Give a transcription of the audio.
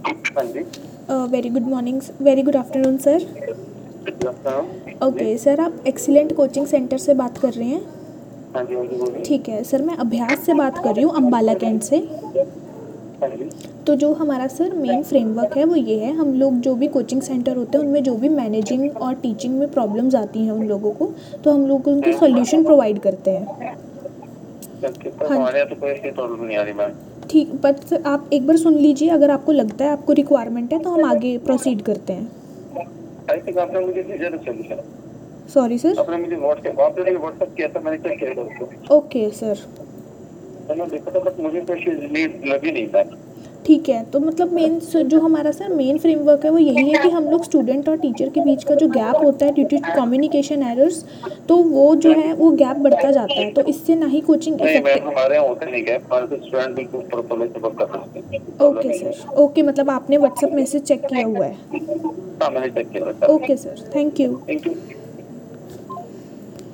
हाँ जी। Very good morning, very good afternoon sir. Okay sir, आप एक्सीलेंट कोचिंग सेंटर से बात कर रहे हैं? हाँ जी, हाँ जी, बोलिए। ठीक है सर, मैं अभ्यास से बात कर रही हूँ अम्बाला कैंट से। हाँ जी। तो जो हमारा सर मेन फ्रेमवर्क है वो ये है, हम लोग जो भी कोचिंग सेंटर होते हैं उनमें जो भी मैनेजिंग और टीचिंग में प्रॉब्लम्स आती हैं उन लोगों को, तो हम लोग उनके सॉल्यूशन प्रोवाइड करते हैं। ओके, पर हाँ हमारे यहाँ तो कोई ऐसी प्रॉब्लम नहीं आ रही मैम। ठीक, बट सर आप एक बार सुन लीजिए, अगर आपको लगता है आपको रिक्वायरमेंट है तो हम आगे प्रोसीड करते हैं। आई थिंक आपने मुझे भेजा था सोल्यूशन। Sorry sir. आपने मुझे व्हाट्सएप किया था, मैंने चेक किया था उसको। Okay sir. मैंने देखा था, बट मुझे कोई नीड लगी नहीं था। ठीक है, तो मतलब मेन जो हमारा सर मेन फ्रेमवर्क है वो यही है कि हम लोग स्टूडेंट और टीचर के बीच का जो गैप होता है ड्यू टू कम्युनिकेशन एरर्स, तो वो जो है वो गैप बढ़ता जाता है, तो इससे ना ही कोचिंग नहीं मैम, इफेक्टिव। हमारे यहाँ होता नहीं है, हमारे तो स्टूडेंट बिल्कुल प्रॉपर्ली से वर्क कर सकते हैं, प्रॉब्लम ओके नहीं है। सर, ओके, मतलब आपने व्हाट्सएप मैसेज चेक किया हुआ है? हाँ, मैंने चेक किया था। Okay sir, thank you. Thank you.